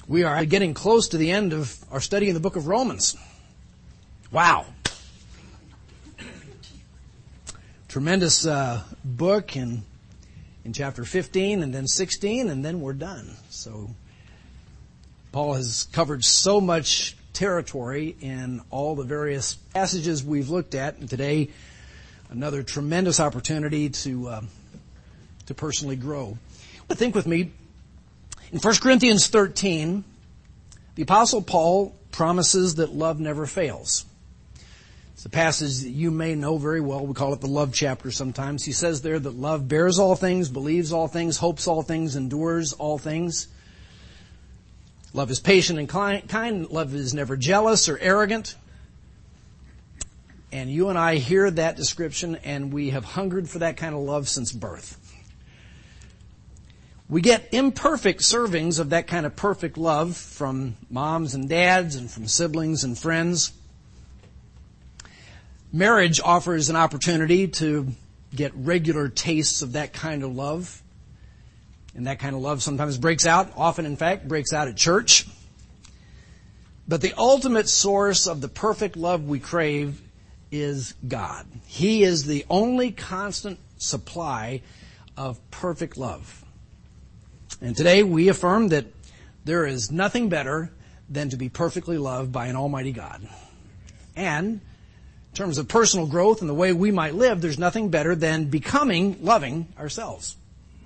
We are getting close to the end of our study in the book of Romans. Wow. Tremendous book in chapter 15 and then 16, and then we're done. So Paul has covered so much territory in all the various passages we've looked at, and today another tremendous opportunity to personally grow. But think with me. In 1 Corinthians 13, the Apostle Paul promises that love never fails. It's a passage that you may know very well. We call it the love chapter sometimes. He says there that love bears all things, believes all things, hopes all things, endures all things. Love is patient and kind. Love is never jealous or arrogant. And you and I hear that description, and we have hungered for that kind of love since birth. We get imperfect servings of that kind of perfect love from moms and dads and from siblings and friends. Marriage offers an opportunity to get regular tastes of that kind of love. And that kind of love sometimes breaks out, often in fact breaks out at church. But the ultimate source of the perfect love we crave is God. He is the only constant supply of perfect love. And today we affirm that there is nothing better than to be perfectly loved by an almighty God. And in terms of personal growth and the way we might live, there's nothing better than becoming loving ourselves.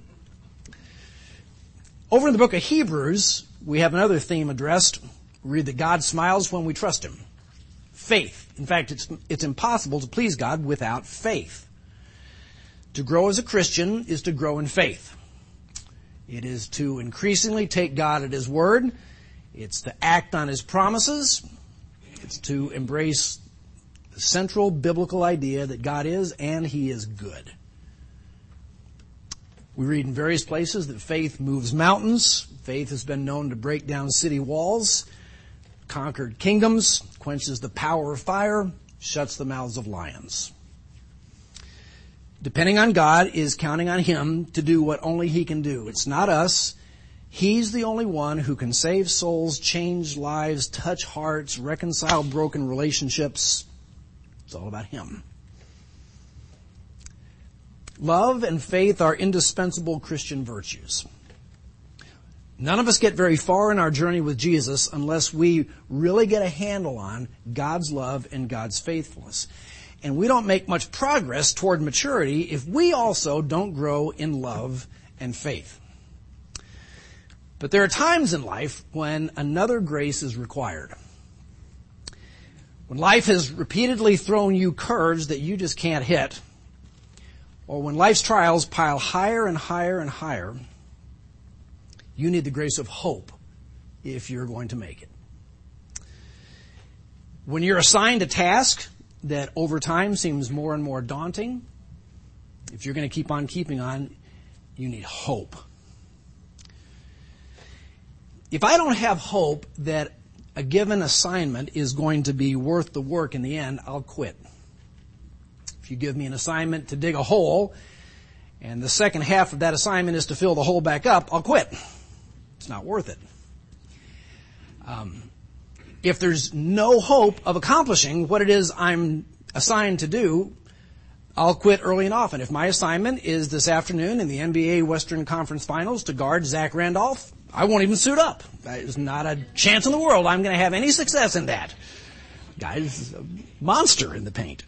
Over in the book of Hebrews, we have another theme addressed. We read that God smiles when we trust Him. Faith. In fact, it's impossible to please God without faith. To grow as a Christian is to grow in faith. It is to increasingly take God at His word. It's to act on His promises. It's to embrace the central biblical idea that God is and He is good. We read in various places that faith moves mountains. Faith has been known to break down city walls, conquered kingdoms, quenches the power of fire, shuts the mouths of lions. Depending on God is counting on Him to do what only He can do. It's not us. He's the only one who can save souls, change lives, touch hearts, reconcile broken relationships. It's all about Him. Love and faith are indispensable Christian virtues. None of us get very far in our journey with Jesus unless we really get a handle on God's love and God's faithfulness. And we don't make much progress toward maturity if we also don't grow in love and faith. But there are times in life when another grace is required. When life has repeatedly thrown you curves that you just can't hit, or when life's trials pile higher and higher and higher, you need the grace of hope if you're going to make it. When you're assigned a task that over time seems more and more daunting, if you're going to keep on keeping on, you need hope. If I don't have hope that a given assignment is going to be worth the work in the end, I'll quit. If you give me an assignment to dig a hole, and the second half of that assignment is to fill the hole back up, I'll quit. It's not worth it. If there's no hope of accomplishing what it is I'm assigned to do, I'll quit early and often. If my assignment is this afternoon in the NBA Western Conference Finals to guard Zach Randolph, I won't even suit up. There's not a chance in the world I'm going to have any success in that. Guy's a monster in the paint.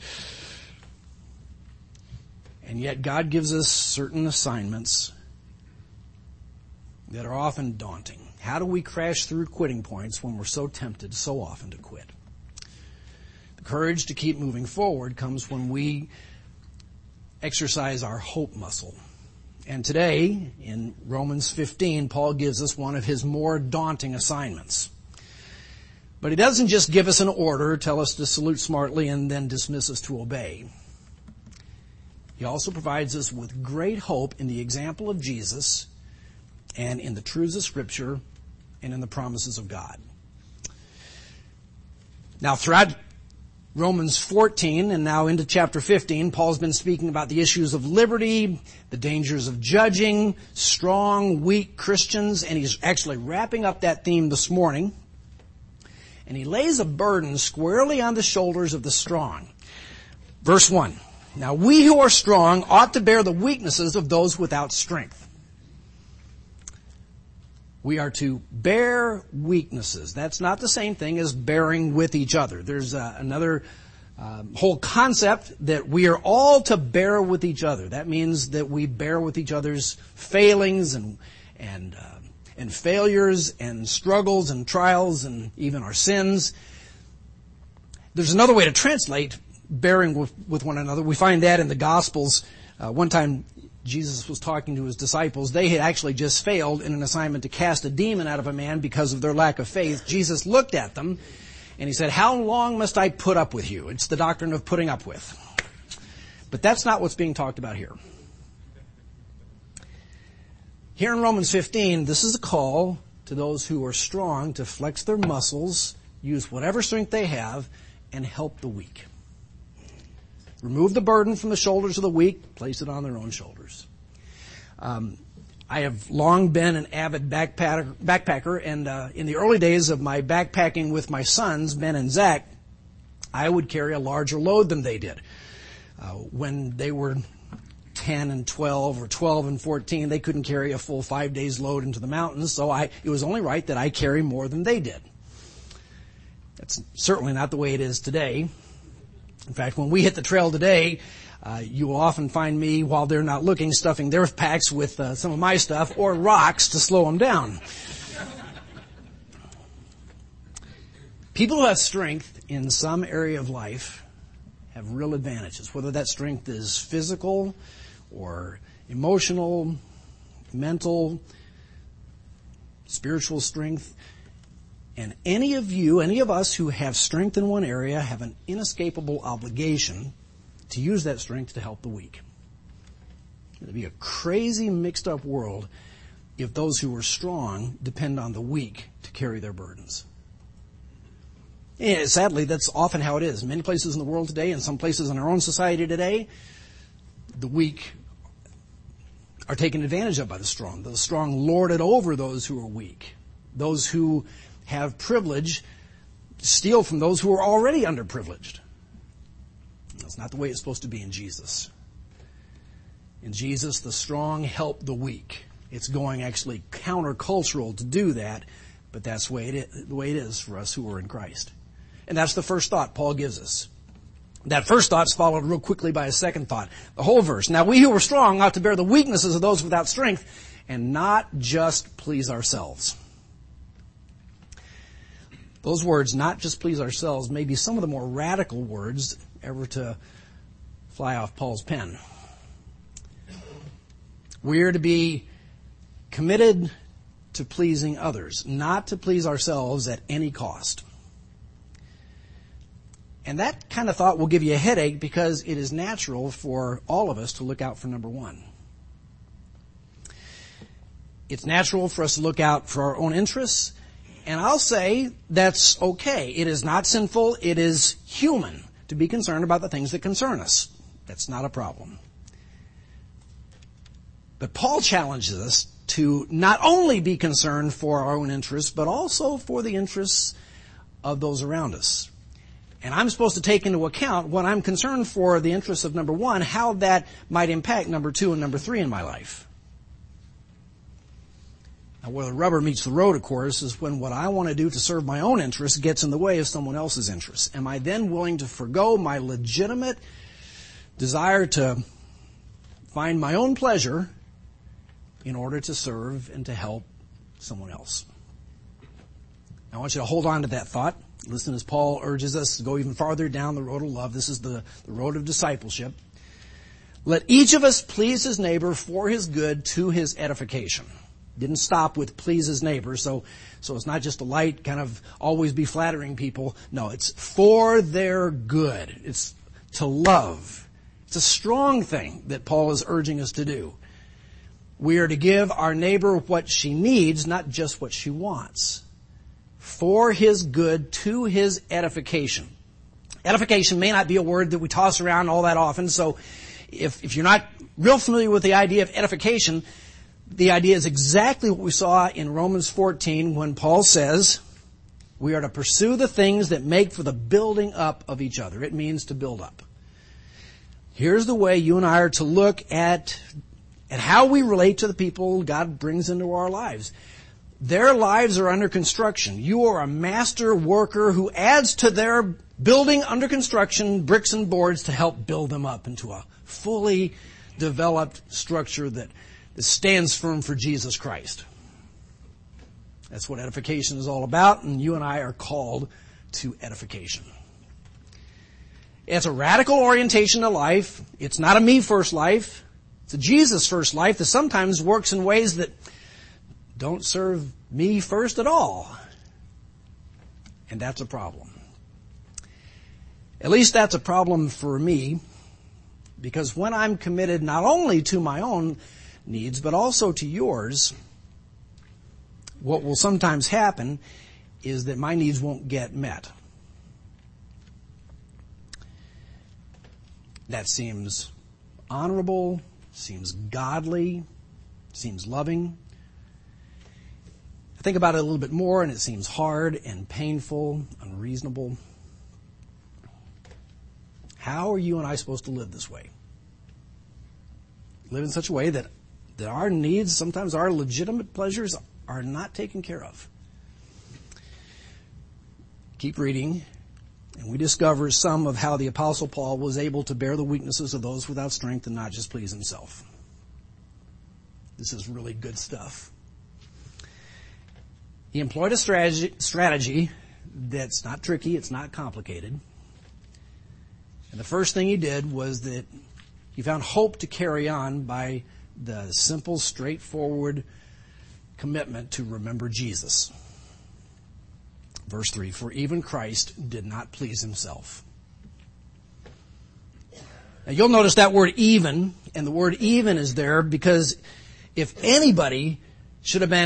And yet God gives us certain assignments that are often daunting. How do we crash through quitting points when we're so tempted so often to quit? The courage to keep moving forward comes when we exercise our hope muscle. And today, in Romans 15, Paul gives us one of his more daunting assignments. But he doesn't just give us an order, tell us to salute smartly, and then dismiss us to obey. He also provides us with great hope in the example of Jesus and in the truths of Scripture and in the promises of God. Now, throughout Romans 14 and now into chapter 15, Paul's been speaking about the issues of liberty, the dangers of judging strong, weak Christians, and he's actually wrapping up that theme this morning. And he lays a burden squarely on the shoulders of the strong. Verse 1, now we who are strong ought to bear the weaknesses of those without strength. We are to bear weaknesses. That's not the same thing as bearing with each other. There's another whole concept that we are all to bear with each other. That means that we bear with each other's failings and failures and struggles and trials and even our sins. There's another way to translate bearing with one another. We find that in the Gospels. One time Jesus was talking to his disciples. They had actually just failed in an assignment to cast a demon out of a man because of their lack of faith. Jesus looked at them and he said, how long must I put up with you? It's the doctrine of putting up with. But that's not what's being talked about here. Here in Romans 15, this is a call to those who are strong to flex their muscles, use whatever strength they have, and help the weak. Remove the burden from the shoulders of the weak, place it on their own shoulders. I have long been an avid backpacker, and in the early days of my backpacking with my sons, Ben and Zach, I would carry a larger load than they did. When they were 10 and 12 or 12 and 14, they couldn't carry a full 5 days load into the mountains, so it was only right that I carry more than they did. That's certainly not the way it is today. In fact, when we hit the trail today, you will often find me, while they're not looking, stuffing their packs with some of my stuff or rocks to slow them down. People who have strength in some area of life have real advantages, whether that strength is physical or emotional, mental, spiritual strength. And any of us who have strength in one area have an inescapable obligation to use that strength to help the weak. It would be a crazy mixed up world if those who are strong depend on the weak to carry their burdens. And sadly, that's often how it is. In many places in the world today, and some places in our own society today, the weak are taken advantage of by the strong. The strong lord it over those who are weak. Those who have privilege steal from those who are already underprivileged. That's not the way it's supposed to be in Jesus. In Jesus, the strong help the weak. It's going actually countercultural to do that, but that's the way it is for us who are in Christ. And that's the first thought Paul gives us. That first thought is followed real quickly by a second thought. The whole verse. Now we who are strong ought to bear the weaknesses of those without strength and not just please ourselves. Those words, not just please ourselves, may be some of the more radical words ever to fly off Paul's pen. We are to be committed to pleasing others, not to please ourselves at any cost. And that kind of thought will give you a headache because it is natural for all of us to look out for number one. It's natural for us to look out for our own interests. And I'll say that's okay. It is not sinful. It is human to be concerned about the things that concern us. That's not a problem. But Paul challenges us to not only be concerned for our own interests, but also for the interests of those around us. And I'm supposed to take into account when I'm concerned for the interests of number one, how that might impact number two and number three in my life. Now, where the rubber meets the road, of course, is when what I want to do to serve my own interests gets in the way of someone else's interests. Am I then willing to forgo my legitimate desire to find my own pleasure in order to serve and to help someone else? I want you to hold on to that thought. Listen as Paul urges us to go even farther down the road of love. This is the road of discipleship. Let each of us please his neighbor for his good to his edification. Didn't stop with please his neighbor, so it's not just a light kind of always be flattering people. No, it's for their good. It's to love. It's a strong thing that Paul is urging us to do. We are to give our neighbor what she needs, not just what she wants. For his good, to his edification. Edification may not be a word that we toss around all that often, so if you're not real familiar with the idea of edification, the idea is exactly what we saw in Romans 14 when Paul says we are to pursue the things that make for the building up of each other. It means to build up. Here's the way you and I are to look at how we relate to the people God brings into our lives. Their lives are under construction. You are a master worker who adds to their building under construction bricks and boards to help build them up into a fully developed structure that stands firm for Jesus Christ. That's what edification is all about, and you and I are called to edification. It's a radical orientation to life. It's not a me first life. It's a Jesus first life that sometimes works in ways that don't serve me first at all. And that's a problem. At least that's a problem for me, because when I'm committed not only to my own needs, but also to yours, what will sometimes happen is that my needs won't get met. That seems honorable, seems godly, seems loving. I think about it a little bit more and it seems hard and painful, unreasonable. How are you and I supposed to live this way? Live in such a way that our needs, sometimes our legitimate pleasures, are not taken care of. Keep reading, and we discover some of how the Apostle Paul was able to bear the weaknesses of those without strength and not just please himself. This is really good stuff. He employed a strategy that's not tricky, it's not complicated. And the first thing he did was that he found hope to carry on by the simple, straightforward commitment to remember Jesus. Verse 3, for even Christ did not please himself. Now you'll notice that word even, and the word even is there because if anybody should have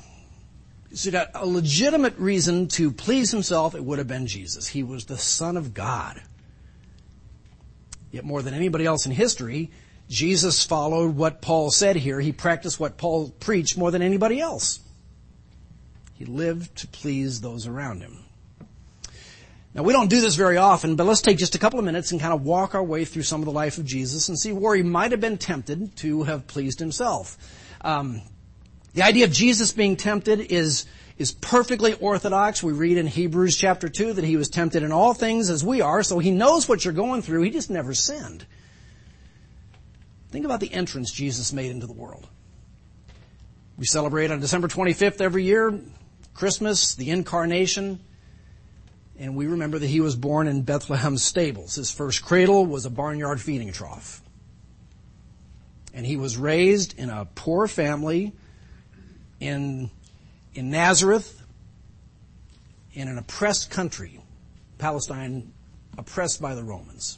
a legitimate reason to please himself, it would have been Jesus. He was the Son of God. Yet more than anybody else in history, Jesus followed what Paul said here. He practiced what Paul preached more than anybody else. He lived to please those around him. Now, we don't do this very often, but let's take just a couple of minutes and kind of walk our way through some of the life of Jesus and see where he might have been tempted to have pleased himself. The idea of Jesus being tempted is perfectly orthodox. We read in Hebrews chapter 2 that he was tempted in all things as we are, so he knows what you're going through. He just never sinned. Think about the entrance Jesus made into the world. We celebrate on December 25th every year, Christmas, the Incarnation, and we remember that he was born in Bethlehem's stables. His first cradle was a barnyard feeding trough. And he was raised in a poor family in Nazareth, in an oppressed country, Palestine, oppressed by the Romans.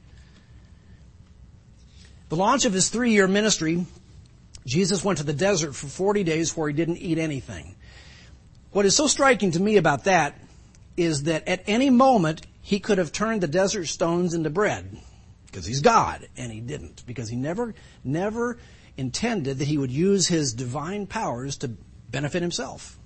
The launch of his 3-year ministry, Jesus went to the desert for 40 days where he didn't eat anything. What is so striking to me about that is that at any moment he could have turned the desert stones into bread because he's God, and he didn't, because he never intended that he would use his divine powers to benefit himself.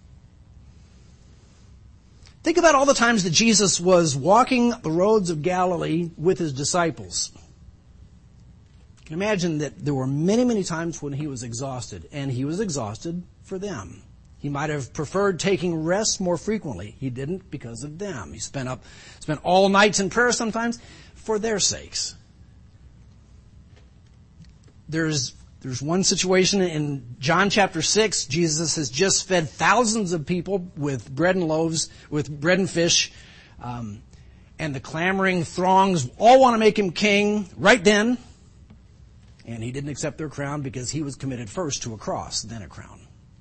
Think about all the times that Jesus was walking the roads of Galilee with his disciples. You can imagine that there were many, many times when he was exhausted, and he was exhausted for them. He might have preferred taking rest more frequently. He didn't because of them. He spent all nights in prayer sometimes for their sakes. There's one situation in John chapter 6. Jesus has just fed thousands of people with bread and loaves, with bread and fish. And the clamoring throngs all want to make him king right then. And he didn't accept their crown because he was committed first to a cross, then a crown.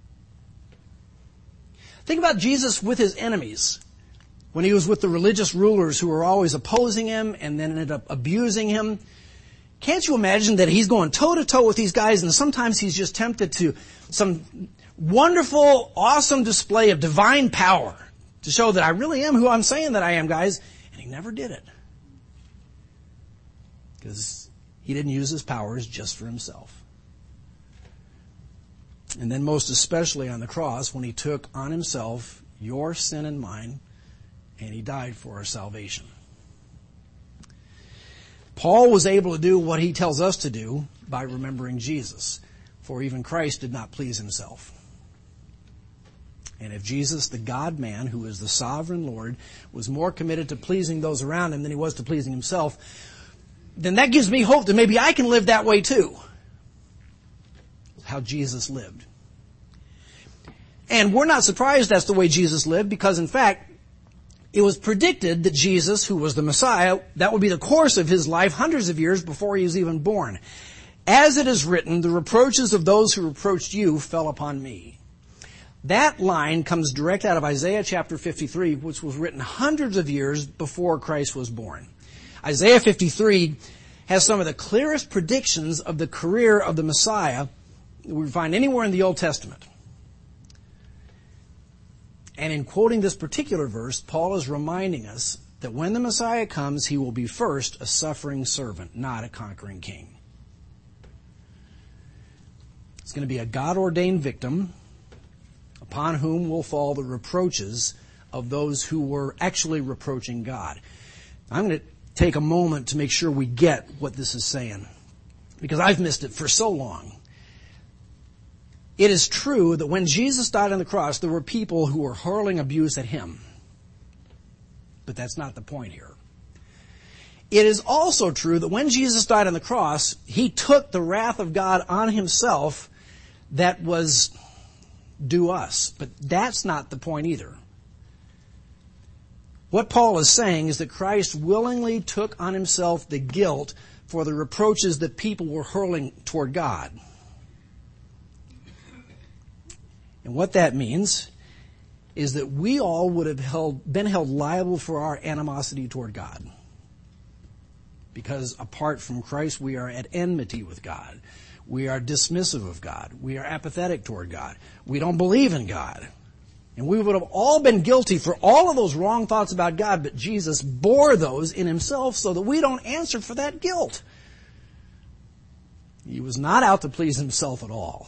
Think about Jesus with his enemies. When he was with the religious rulers who were always opposing him and then ended up abusing him. Can't you imagine that he's going toe-to-toe with these guys, and sometimes he's just tempted to some wonderful, awesome display of divine power to show that I really am who I'm saying that I am, guys. And he never did it. because he didn't use his powers just for himself. And then most especially on the cross, when he took on himself your sin and mine, and he died for our salvation. Paul was able to do what he tells us to do by remembering Jesus, for even Christ did not please himself. And if Jesus, the God-man, who is the sovereign Lord, was more committed to pleasing those around him than he was to pleasing himself, then that gives me hope that maybe I can live that way too. How Jesus lived. And we're not surprised that's the way Jesus lived, because in fact, it was predicted that Jesus, who was the Messiah, that would be the course of his life hundreds of years before he was even born. As it is written, the reproaches of those who reproached you fell upon me. That line comes direct out of Isaiah chapter 53, which was written hundreds of years before Christ was born. Isaiah 53 has some of the clearest predictions of the career of the Messiah that we find anywhere in the Old Testament. And in quoting this particular verse, Paul is reminding us that when the Messiah comes, he will be first a suffering servant, not a conquering king. It's going to be a God-ordained victim upon whom will fall the reproaches of those who were actually reproaching God. I'm going to take a moment to make sure we get what this is saying, because I've missed it for so long. It is true that when Jesus died on the cross, there were people who were hurling abuse at him. But that's not the point here. It is also true that when Jesus died on the cross, he took the wrath of God on himself that was due us. But that's not the point either. What Paul is saying is that Christ willingly took on himself the guilt for the reproaches that people were hurling toward God. And what that means is that we all would have been held liable for our animosity toward God. Because apart from Christ, we are at enmity with God. We are dismissive of God. We are apathetic toward God. We don't believe in God. And we would have all been guilty for all of those wrong thoughts about God, but Jesus bore those in himself so that we don't answer for that guilt. He was not out to please himself at all.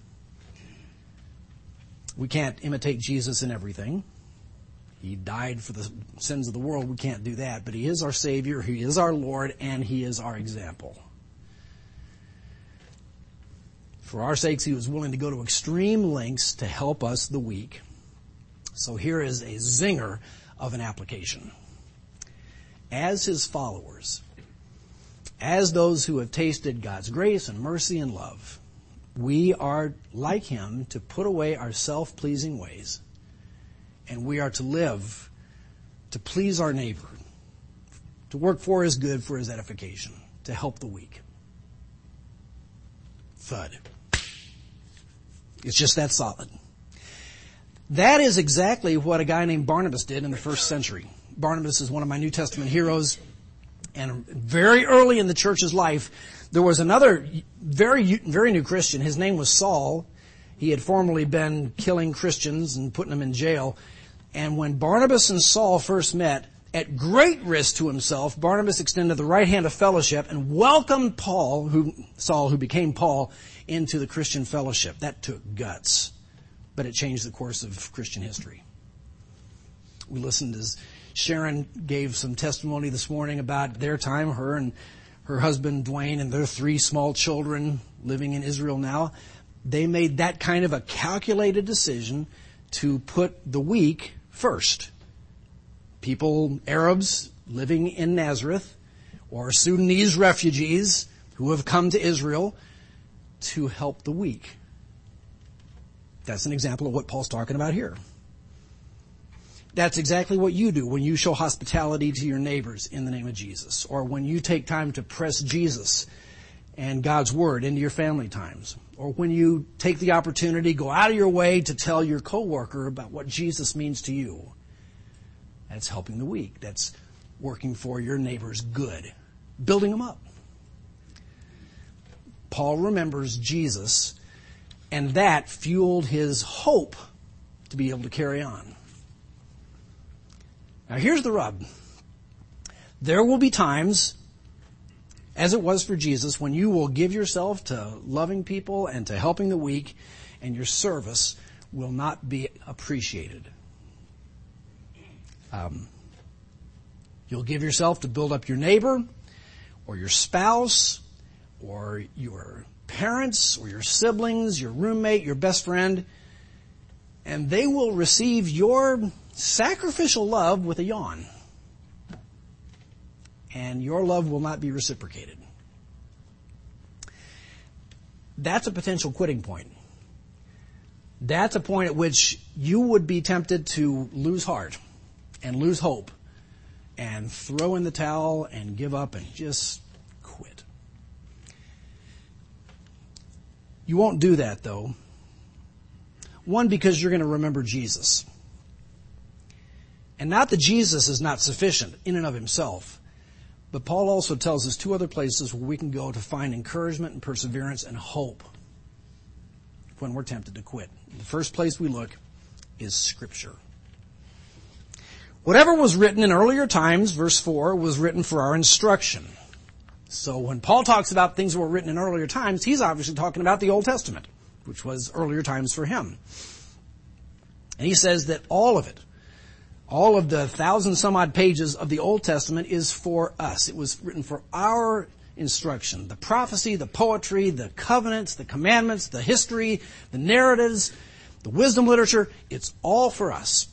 We can't imitate Jesus in everything. He died for the sins of the world. We can't do that. But he is our Savior, he is our Lord, and he is our example. For our sakes, he was willing to go to extreme lengths to help us, the weak. So here is a zinger of an application. As his followers, as those who have tasted God's grace and mercy and love, we are, like him, to put away our self-pleasing ways, and we are to live to please our neighbor, to work for his good, for his edification, to help the weak. Thud. It's just that solid. That is exactly what a guy named Barnabas did in the first century. Barnabas is one of my New Testament heroes, and very early in the church's life, there was another very new Christian. His name was Saul. He had formerly been killing Christians and putting them in jail. And when Barnabas and Saul first met, at great risk to himself, Barnabas extended the right hand of fellowship and welcomed Saul, who became Paul, into the Christian fellowship. That took guts, but it changed the course of Christian history. We listened as Sharon gave some testimony this morning about their time, her and her husband Dwayne and their 3 small children living in Israel now. They made that kind of a calculated decision to put the weak first. People, Arabs living in Nazareth, or Sudanese refugees who have come to Israel to help the weak. That's an example of what Paul's talking about here. That's exactly what you do when you show hospitality to your neighbors in the name of Jesus, or when you take time to press Jesus and God's Word into your family times, or when you take the opportunity, go out of your way to tell your coworker about what Jesus means to you. That's helping the weak. That's working for your neighbor's good, building them up. Paul remembers Jesus, and that fueled his hope to be able to carry on. Now here's the rub. There will be times, as it was for Jesus, when you will give yourself to loving people and to helping the weak, and your service will not be appreciated. You'll give yourself to build up your neighbor, or your spouse, or your parents, or your siblings, your roommate, your best friend, and they will receive your sacrificial love with a yawn. And your love will not be reciprocated. That's a potential quitting point. That's a point at which you would be tempted to lose heart and lose hope and throw in the towel and give up and just quit. You won't do that, though. One, because you're going to remember Jesus. And not that Jesus is not sufficient in and of himself, but Paul also tells us two other places where we can go to find encouragement and perseverance and hope when we're tempted to quit. The first place we look is Scripture. Whatever was written in earlier times, verse 4, was written for our instruction. So when Paul talks about things that were written in earlier times, he's obviously talking about the Old Testament, which was earlier times for him. And he says that all of it, all of the 1,000-some-odd pages of the Old Testament is for us. It was written for our instruction. The prophecy, the poetry, the covenants, the commandments, the history, the narratives, the wisdom literature, it's all for us.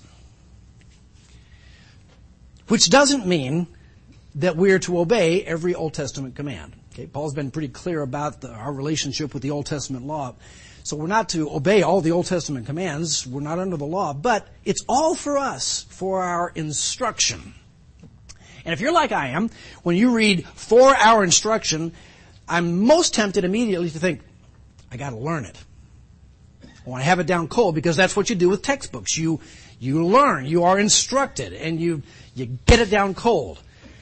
Which doesn't mean that we're to obey every Old Testament command. Okay, Paul's been pretty clear about our relationship with the Old Testament law. So we're not to obey all the Old Testament commands. We're not under the law. But it's all for us, for our instruction. And if you're like I am, when you read for our instruction, I'm most tempted immediately to think, I got to learn it. I want to have it down cold, because that's what you do with textbooks. You learn, you are instructed, and you get it down cold.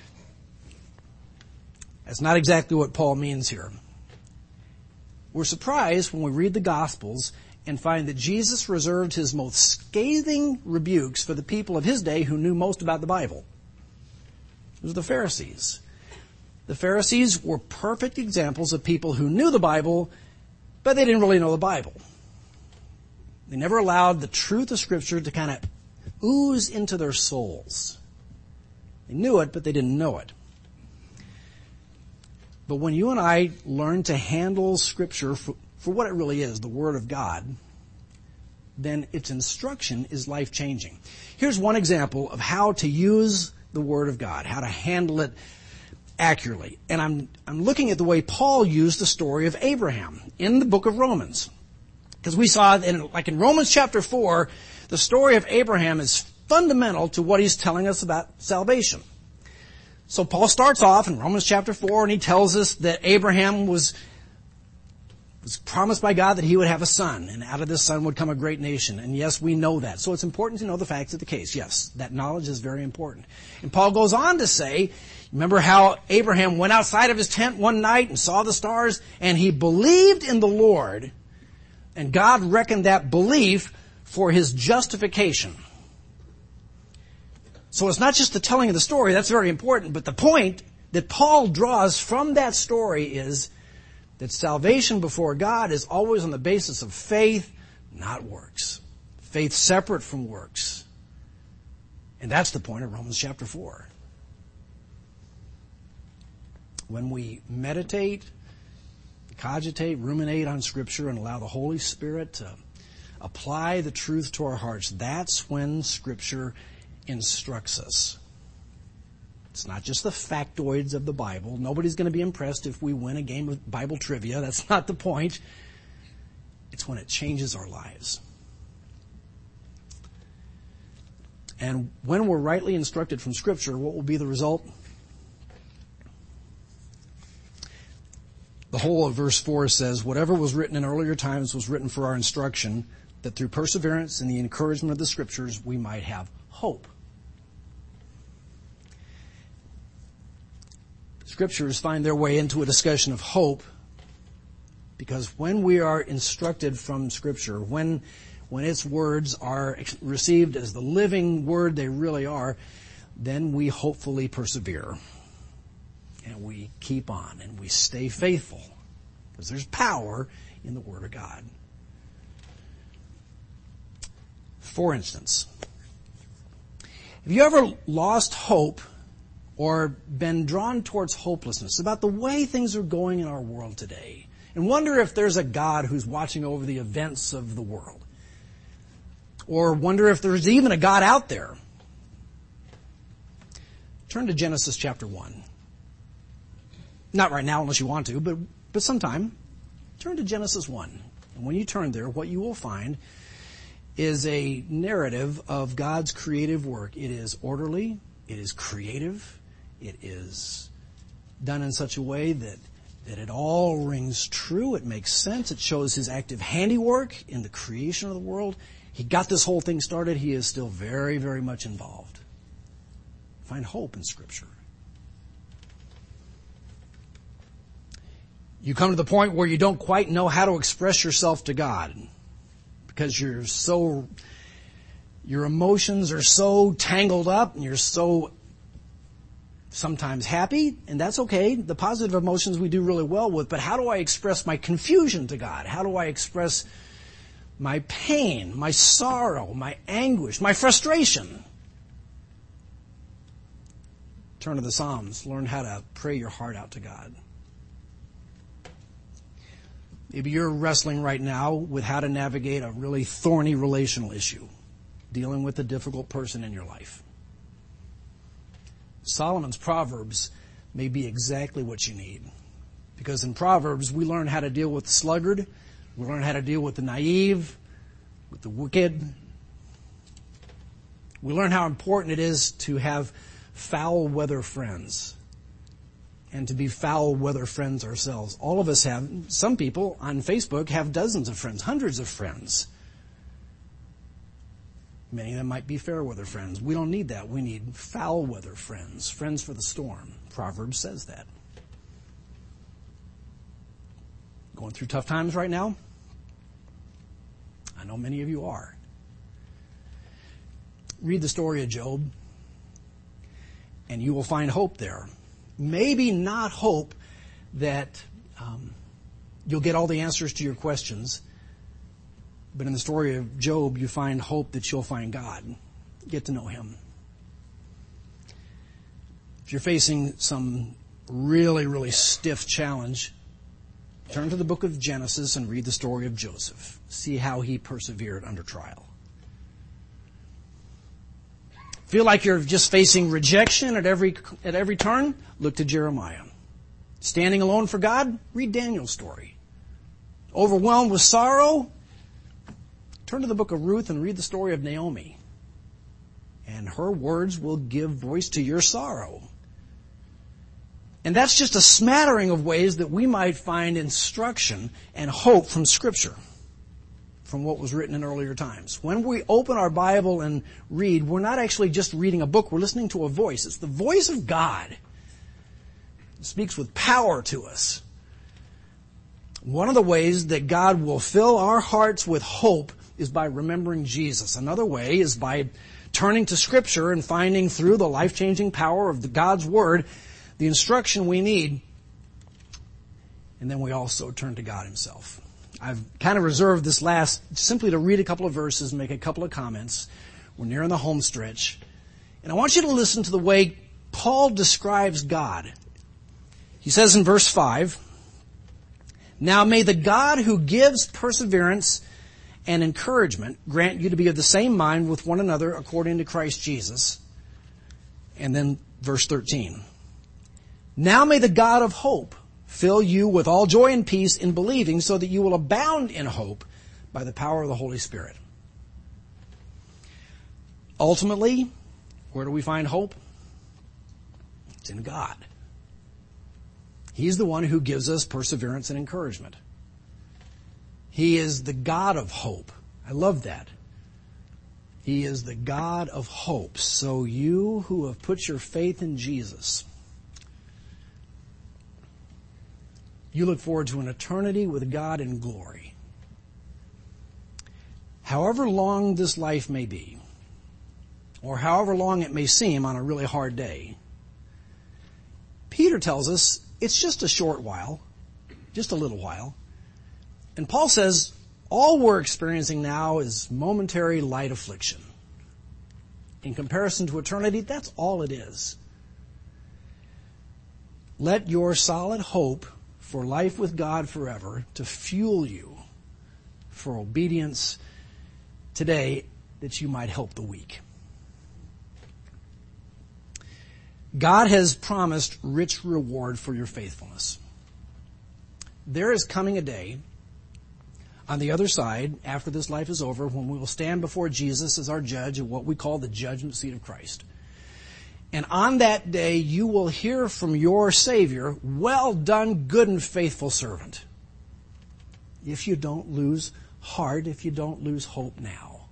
That's not exactly what Paul means here. We're surprised when we read the Gospels and find that Jesus reserved his most scathing rebukes for the people of his day who knew most about the Bible. It was the Pharisees. The Pharisees were perfect examples of people who knew the Bible, but they didn't really know the Bible. They never allowed the truth of Scripture to kind of ooze into their souls. They knew it, but they didn't know it. But when you and I learn to handle Scripture for what it really is, the Word of God, then its instruction is life-changing. Here's one example of how to use the Word of God, how to handle it accurately. And I'm looking at the way Paul used the story of Abraham in the book of Romans. Because we saw, in Romans chapter 4, the story of Abraham is fundamental to what he's telling us about salvation. So Paul starts off in Romans chapter 4, and he tells us that Abraham was promised by God that he would have a son, and out of this son would come a great nation. And yes, we know that. So it's important to know the facts of the case. Yes, that knowledge is very important. And Paul goes on to say, remember how Abraham went outside of his tent one night and saw the stars, and he believed in the Lord, and God reckoned that belief for his justification. So it's not just the telling of the story, that's very important, but the point that Paul draws from that story is that salvation before God is always on the basis of faith, not works. Faith separate from works. And that's the point of Romans chapter 4. When we meditate, cogitate, ruminate on Scripture, and allow the Holy Spirit to apply the truth to our hearts, that's when Scripture instructs us. It's not just the factoids of the Bible. Nobody's going to be impressed if we win a game of Bible trivia. That's not the point. It's when it changes our lives. And when we're rightly instructed from Scripture, what will be the result? The whole of verse 4 says, whatever was written in earlier times was written for our instruction, that through perseverance and the encouragement of the Scriptures we might have hope. Scriptures find their way into a discussion of hope because when we are instructed from Scripture, when its words are received as the living Word they really are, then we hopefully persevere. and we keep on and we stay faithful, because there's power in the Word of God. For instance, have you ever lost hope or been drawn towards hopelessness about the way things are going in our world today, and wonder if there's a God who's watching over the events of the world? Or wonder if there's even a God out there? Turn to Genesis chapter 1. Not right now unless you want to, but sometime. Turn to Genesis 1. And when you turn there, what you will find is a narrative of God's creative work. It is orderly. It is creative. It is done in such a way that it all rings true. It makes sense. It shows His active handiwork in the creation of the world. He got this whole thing started. He is still very, very much involved. Find hope in Scripture. You come to the point where you don't quite know how to express yourself to God because your emotions are so tangled up and you're so sometimes happy, and that's okay. The positive emotions we do really well with, but how do I express my confusion to God? How do I express my pain, my sorrow, my anguish, my frustration? Turn to the Psalms. Learn how to pray your heart out to God. Maybe you're wrestling right now with how to navigate a really thorny relational issue, dealing with a difficult person in your life. Solomon's Proverbs may be exactly what you need. Because in Proverbs, we learn how to deal with the sluggard, we learn how to deal with the naive, with the wicked. We learn how important it is to have foul weather friends and to be foul weather friends ourselves. All of us have, some people on Facebook have dozens of friends, hundreds of friends. Many of them might be fair weather friends. We don't need that. We need foul weather friends, friends for the storm. Proverbs says that. Going through tough times right now? I know many of you are. Read the story of Job, and you will find hope there. Maybe not hope that you'll get all the answers to your questions, but in the story of Job, you find hope that you'll find God. Get to know Him. If you're facing some really, really stiff challenge, turn to the book of Genesis and read the story of Joseph. See how he persevered under trial. Feel like you're just facing rejection at every turn? Look to Jeremiah. Standing alone for God? Read Daniel's story. Overwhelmed with sorrow? Turn to the book of Ruth and read the story of Naomi. And her words will give voice to your sorrow. And that's just a smattering of ways that we might find instruction and hope from Scripture, from what was written in earlier times. When we open our Bible and read, we're not actually just reading a book, we're listening to a voice. It's the voice of God. It speaks with power to us. One of the ways that God will fill our hearts with hope is by remembering Jesus. Another way is by turning to Scripture and finding through the life-changing power of God's Word the instruction we need. And then we also turn to God Himself. I've kind of reserved this last simply to read a couple of verses and make a couple of comments. We're nearing the home stretch. And I want you to listen to the way Paul describes God. He says in verse 5, "Now may the God who gives perseverance and encouragement grant you to be of the same mind with one another according to Christ Jesus." And then verse 13, "Now may the God of hope fill you with all joy and peace in believing, so that you will abound in hope by the power of the Holy Spirit." Ultimately, where do we find hope? It's in God. He's the one who gives us perseverance and encouragement. He is the God of hope. I love that. He is the God of hope. So you who have put your faith in Jesus, you look forward to an eternity with God in glory. However long this life may be, or however long it may seem on a really hard day, Peter tells us it's just a short while, just a little while. And Paul says all we're experiencing now is momentary light affliction. In comparison to eternity, that's all it is. Let your solid hope for life with God forever to fuel you for obedience today, that you might help the weak. God has promised rich reward for your faithfulness. There is coming a day on the other side, after this life is over, when we will stand before Jesus as our judge at what we call the judgment seat of Christ. And on that day, you will hear from your Savior, "Well done, good and faithful servant." If you don't lose heart, if you don't lose hope now.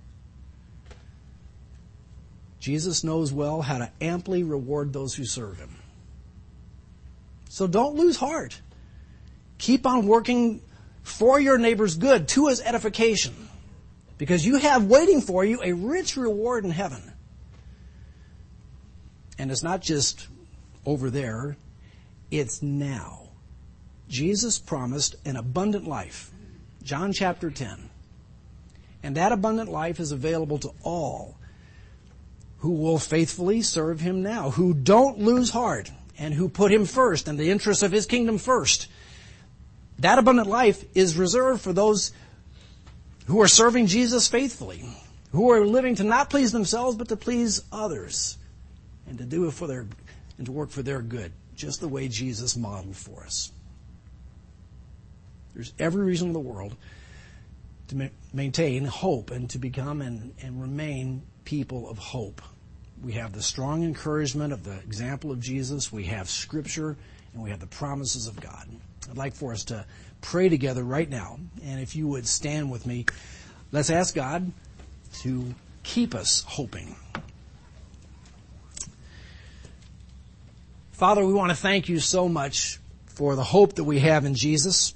Jesus knows well how to amply reward those who serve Him. So don't lose heart. Keep on working for your neighbor's good, to his edification, because you have waiting for you a rich reward in heaven. And it's not just over there, it's now. Jesus promised an abundant life. John chapter 10. And that abundant life is available to all who will faithfully serve Him now, who don't lose heart, and who put Him first and the interests of His kingdom first. That abundant life is reserved for those who are serving Jesus faithfully, who are living to not please themselves but to please others, and to do it for their and to work for their good, just the way Jesus modeled for us. There's every reason in the world to maintain hope and to become and remain people of hope. We have the strong encouragement of the example of Jesus. We have Scripture, and we have the promises of God. I'd like for us to pray together right now. And if you would stand with me, let's ask God to keep us hoping. Father, we want to thank you so much for the hope that we have in Jesus.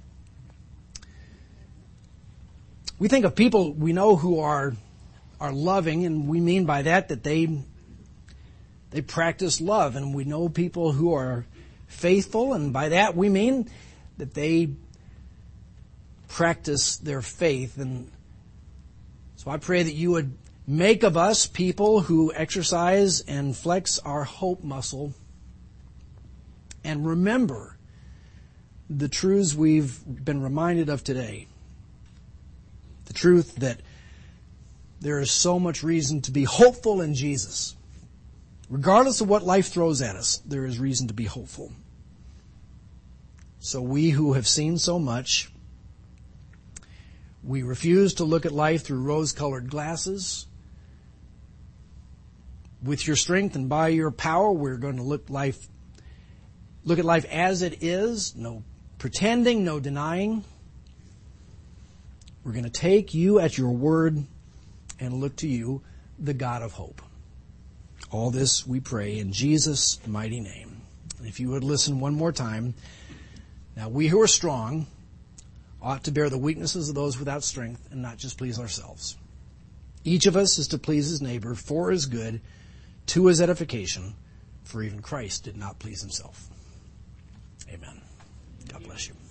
We think of people we know who are loving, and we mean by that they practice love. And we know people who are faithful, and by that we mean that they practice their faith. And so I pray that you would make of us people who exercise and flex our hope muscle and remember the truths we've been reminded of today. The truth that there is so much reason to be hopeful in Jesus. Regardless of what life throws at us, there is reason to be hopeful. So we who have seen so much, we refuse to look at life through rose-colored glasses. With your strength and by your power, we're going to look at life as it is. No pretending, no denying. We're going to take you at your word and look to you, the God of hope. All this we pray in Jesus' mighty name. And if you would listen one more time. Now, we who are strong ought to bear the weaknesses of those without strength and not just please ourselves. Each of us is to please his neighbor for his good, to his edification, for even Christ did not please himself. Amen. God bless you.